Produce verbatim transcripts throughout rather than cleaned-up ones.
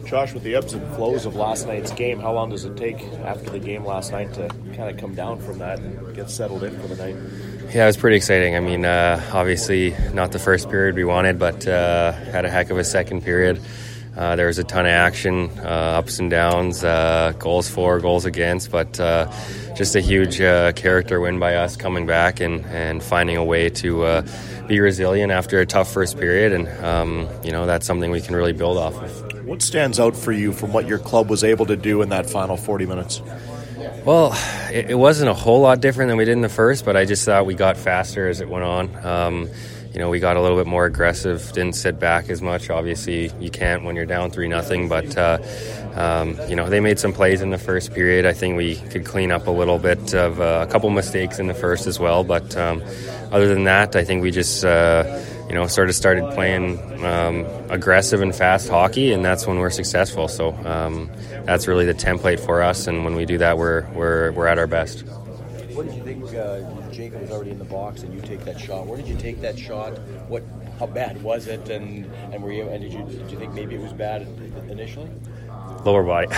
Josh, with the ebbs and flows of last night's game, how long does it take after the game last night to kind of come down from that and get settled in for the night? Yeah, it was pretty exciting. I mean, uh, obviously not the first period we wanted, but uh, had a heck of a second period. Uh, there was a ton of action, uh, ups and downs, uh, goals for, goals against, but uh, just a huge uh, character win by us coming back and, and finding a way to uh, be resilient after a tough first period. And, um, you know, that's something we can really build off of. What stands out for you from what your club was able to do in that final forty minutes? Well, it, it wasn't a whole lot different than we did in the first, but I just thought we got faster as it went on. Um, you know, we got a little bit more aggressive, didn't sit back as much. Obviously, you can't when you're down three nothing, but, uh, um, you know, they made some plays in the first period. I think we could clean up a little bit of uh, a couple mistakes in the first as well, but um, other than that, I think we just, uh, you know, sort of started playing um, aggressive and fast hockey, and that's when we're successful. So um, that's really the template for us, and when we do that, we're we're we're at our best. What did you think? Uh, Jacob was already in the box, and you take that shot. Where did you take that shot? What? How bad was it? And and were you? And did you did you think maybe it was bad initially? Lower body.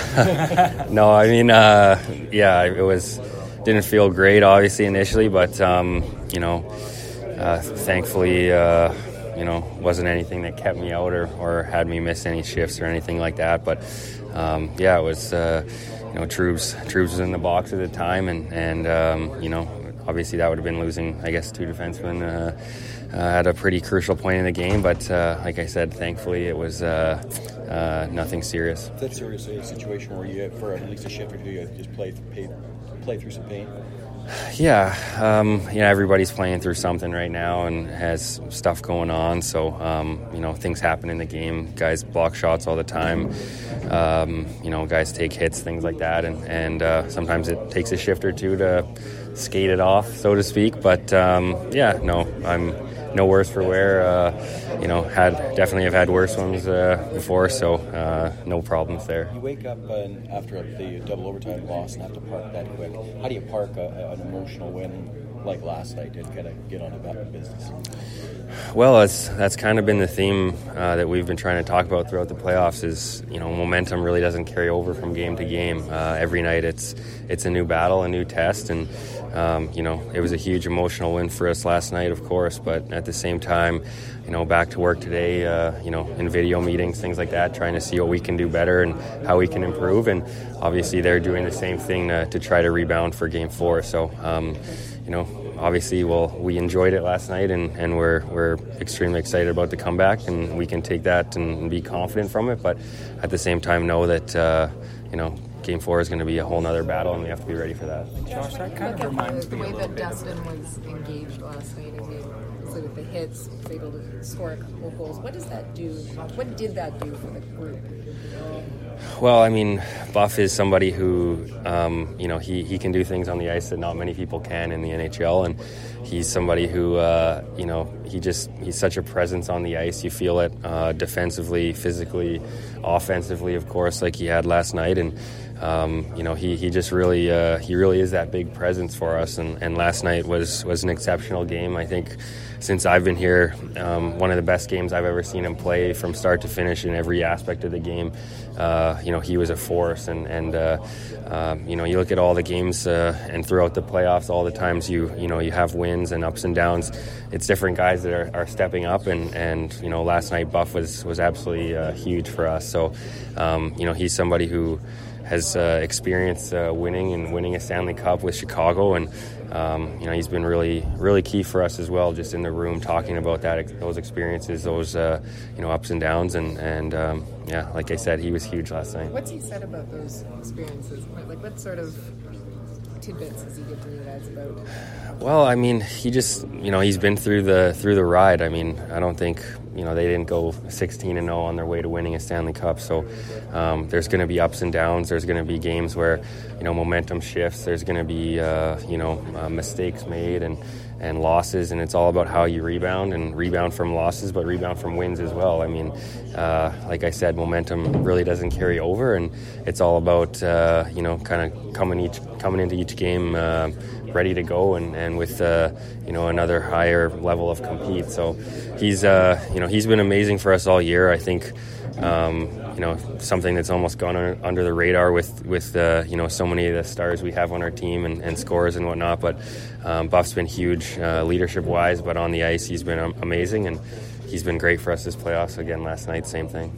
No, I mean, uh, yeah, it was. Didn't feel great, obviously, initially, but um, you know. Uh, thankfully, uh, you know, wasn't anything that kept me out or, or had me miss any shifts or anything like that. But um, yeah, it was, uh, you know, Troops, Troops was in the box at the time, and and um, you know, obviously that would have been losing, I guess, two defensemen uh, uh, at a pretty crucial point in the game. But uh, like I said, thankfully it was uh, uh, nothing serious. That's seriously a situation where you, for at least a shift or two, you just play play, play through some pain. Yeah, um, you know, everybody's playing through something right now and has stuff going on. So, um, you know, things happen in the game. Guys block shots all the time. Um, you know, guys take hits, things like that. And, and uh, sometimes it takes a shift or two to skate it off, so to speak. But, um, yeah, no, I'm no worse for wear. Uh, you know, had definitely have had worse ones uh, before, so uh, no problems there. You wake up and after the double overtime loss and have to park that quick. How do you park a, an emotional win like last night and kind of get on about business? Well, that's that's kind of been the theme uh, that we've been trying to talk about throughout the playoffs. Is, you know, momentum really doesn't carry over from game to game. Uh, every night, it's it's a new battle, a new test, and um, you know, it was a huge emotional win for us last night, of course. But at the same time, you know, back to work today. Uh, you know, in video meetings, things like that, trying to see what we can do better and how we can improve. And obviously, they're doing the same thing to, to try to rebound for Game Four. So, um, you know. Obviously, well, we enjoyed it last night, and, and we're we're extremely excited about the comeback, and we can take that and, and be confident from it. But at the same time, know that uh, you know, Game Four is going to be a whole nother battle, and we have to be ready for that. Josh, that kind of reminds me a little bit. The way that Dustin was engaged last night, and he, so with the hits, was able to score a couple of goals. What does that do? What did that do for the group? Well, I mean, Buff is somebody who, um, you know, he, he can do things on the ice that not many people can in the N H L, and he's somebody who, uh, you know, he just, he's such a presence on the ice. You feel it uh, defensively, physically, offensively, of course, like he had last night, and um, you know, he, he just really, uh, he really is that big presence for us, and, and last night was, was an exceptional game. I think since I've been here, um, one of the best games I've ever seen him play from start to finish in every aspect of the game. Uh, you know, he was a force, and, and uh, um, you know, you look at all the games uh, and throughout the playoffs, all the times you, you know, you have wins and ups and downs. It's different guys that are, are stepping up, and, and, you know, last night Buff was, was absolutely uh, huge for us. So, um, you know, he's somebody who has uh, experienced uh, winning and winning a Stanley Cup with Chicago, and um, you know, he's been really, really key for us as well. Just in the room, talking about that, those experiences, those uh, you know, ups and downs, and and um, yeah, like I said, he was huge last night. What's he said about those experiences? Like, what sort of tidbits has he given you guys about? Well, I mean, he just, you know, he's been through the through the ride. I mean, I don't think, you know, they didn't go sixteen and oh on their way to winning a Stanley Cup. So um, there's going to be ups and downs. There's going to be games where, you know, momentum shifts. There's going to be, uh, you know, uh, mistakes made and, and losses. And it's all about how you rebound and rebound from losses, but rebound from wins as well. I mean, uh, like I said, momentum really doesn't carry over. And it's all about, uh, you know, kind of coming each coming into each game uh, ready to go, and, and with uh, you know, another higher level of compete. So he's uh, you know, he's been amazing for us all year. I think um, you know, something that's almost gone under, under the radar with with uh, you know, so many of the stars we have on our team and, and scores and whatnot. But um, Buff's been huge uh, leadership wise, but on the ice he's been um, amazing, and he's been great for us this playoffs. Again last night, same thing.